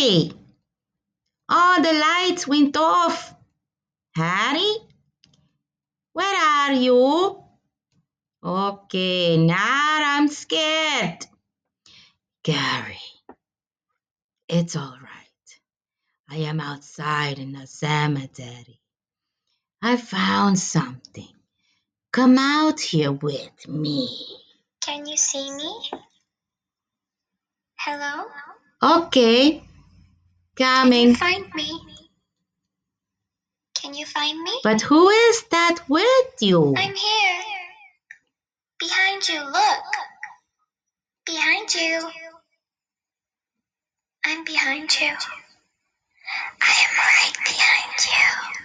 Hey! All the lights went off. Harry? Where are you? Okay, now I'm scared. Gary, it's all right. I am outside in the cemetery. I found something. Come out here with me. Can you see me? Hello? Okay, Can you coming. find me? Can you find me? But who is that with you? I'm here. Behind you, look. Behind you. I'm behind you. I am right behind you.